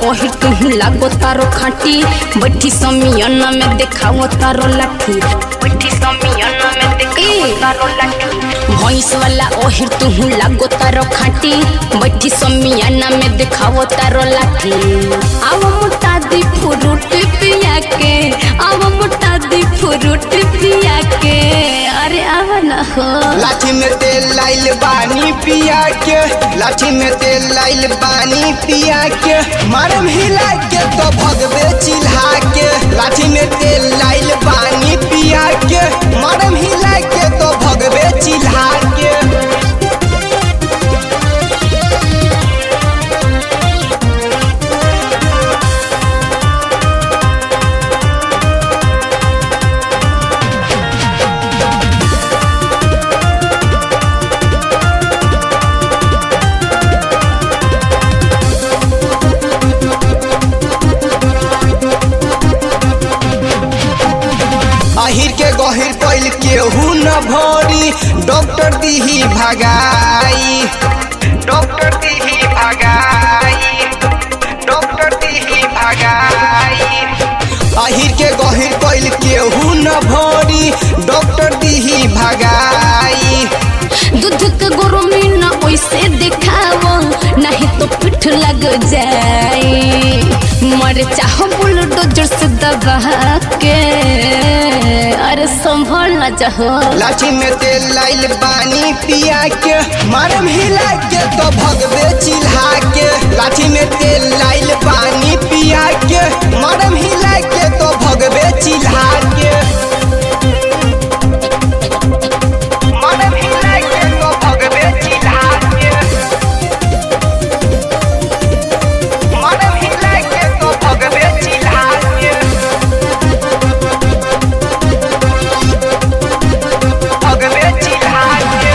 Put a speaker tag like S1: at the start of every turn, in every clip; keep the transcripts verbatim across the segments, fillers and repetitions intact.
S1: ओही तुम लागो तारो खाटी बैठी समियाना में देखाओ तारो लाठी बैठी समियाना में देखाओ तारो लाठी भैंस वाला ओही तुम लागो तारो खाटी बैठी समियाना में देखाओ तारो लाठी आव मोटा दी फ्रूट पिया के आव मोटा दी फ्रूट पिया के अरे आव ना हो
S2: लाठी में तेल लाइल बानी पिया के लाठी में तेल लाइल बानी पिया के मारम हिला के तो भगवे चिल्हा के लाठी में तेल लाइल बानी पिया के मारम हिला के तो भगवे चिल्हा के अहिर के गहिर कैल केहू न भरी डॉक्टर दीही भगाई डॉक्टर दीही भगाई डॉक्टर दीही भगाई अहिर के गहिर कैल केहू न भरी डॉक्टर दीही भगाई
S1: दूध के गरमी ना वैसे दिखाओ नहीं तो पिठ लग जाए मर चाहो बुलडोजर से दबा के अरे संभल ना चाहो
S2: लाठी में तेल लाइल बानी पिया के मारम हिला के तो भगवे चिल्हा के लाठी में तेल लाइल बानी पिया के मारम हिला के तो भगवे चिल्हा के मारम हिला के तो भगवे चिल्हा के मारम हिला के तो भगवे चिल्हा के भगवे चिल्हा के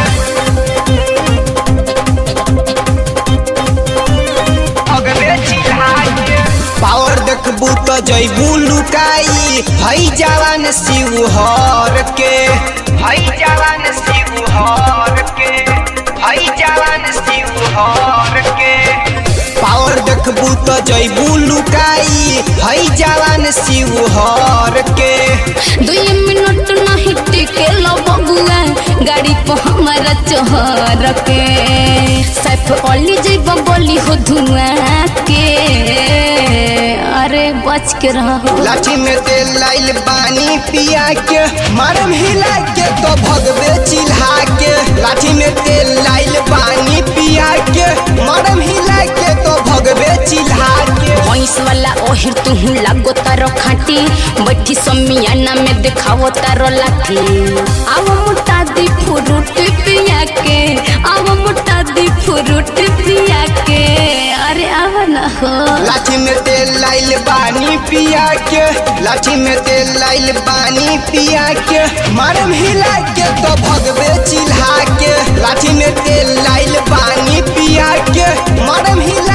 S2: भगवे चिल्हा के पावर देखबू तो जैबू लुकाई हई जवान शिवहर के हई जवान शिवहर के हई जवान शिवहर के पावर देखबू तो जैबू लुकाई हई जवान शिवहर के
S1: दुई मिनट नहीं टिके लो बबुआ गाड़ी पर हमारा चोहर के सैफ ओली जइब बोली हो धुआं के अरे बच के रहो
S2: लाठी में तेल लाइल बानी पिया के मारम हिला के तो भगवे चिल्हा के लाठी में तेल लाइल बानी पिया के मारम हिला के तो भगवे चिल्हा के
S1: भैंस वाला ओही तुम लागो तारो खाटी बैठी समियाना में देखाओ तारो लाठी आव मोटा दी फ्रूट पिया के आव मोटा दी फ्रूट पिया के अरे आव ना हो
S2: लाठी में तेल लाइल बानी पिया के लाठी में तेल लाइल बानी पिया के मारम हिला के तो भगवे चिल्हा के लाठी में तेल लाइल बानी पिया के मारम हिला